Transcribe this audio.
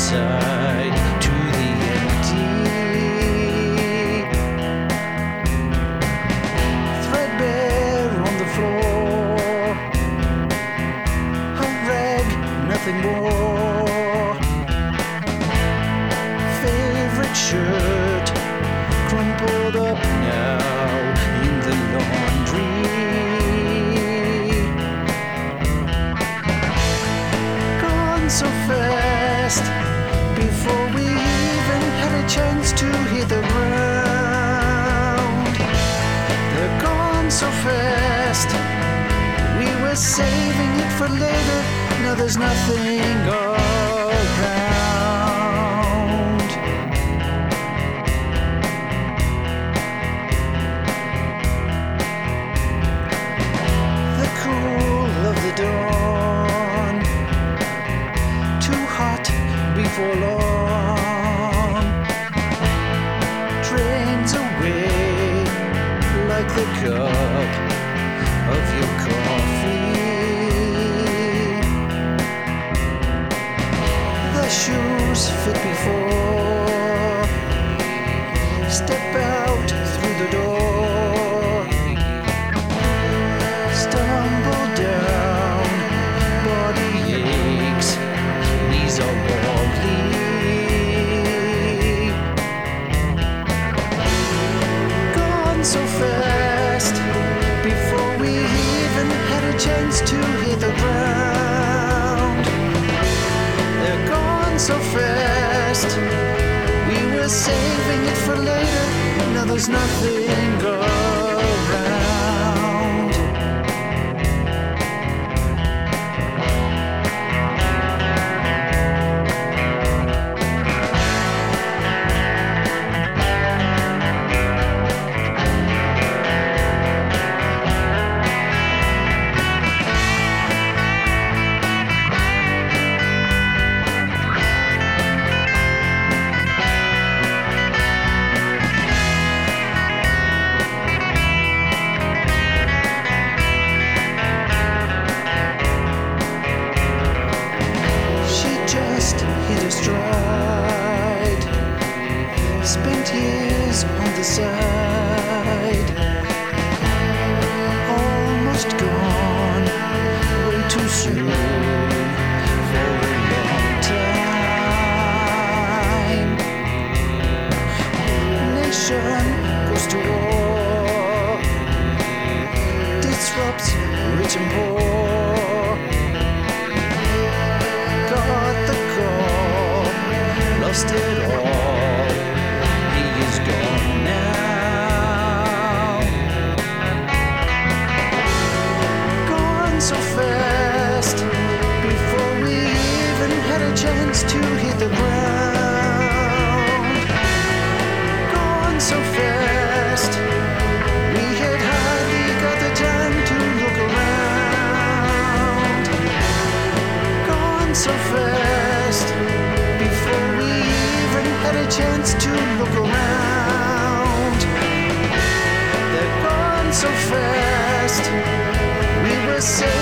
side to the empty. Threadbare on the floor, a rag, nothing more. Favorite shirt, crumpled up now in the laundry. Gone so fast, before we even had a chance to hit the ground. They're gone so fast, we were saving it for later. Now there's nothing around. The cool of the dawn, too hot before long, drains away like the cup of your coffee. The shoes fit before, step out through the door, stumble down, body aches, knees are wobbly. Gone so fast, before we even had a chance to hit the ground. They're gone so fast, we were saving it for later. Now there's nothing around. Just hit a stride, spent years on the side, almost gone, way too soon for a long time. Nation goes to war, disrupts rich and poor. Lost it all, he is gone now. Gone so fast, before we even had a chance to hit the ground. Gone so fast, we had hardly got the time to look around. Gone so fast, before we even had a chance to look around. They're gone so fast, we were saved.